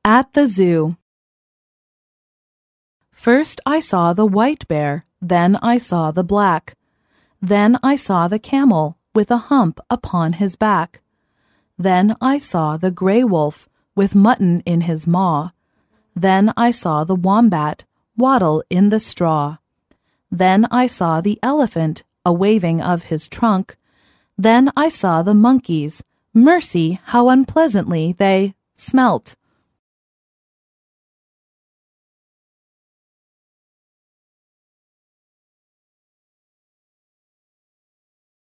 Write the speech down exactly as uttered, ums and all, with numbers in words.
At the zoo. First I saw the white bear, then I saw the black. Then I saw the camel with a hump upon his back. Then I saw the gray wolf with mutton in his maw. Then I saw the wombat waddle in the straw. Then I saw the elephant a waving of his trunk. Then I saw the monkeys, mercy, how unpleasantly they smelt.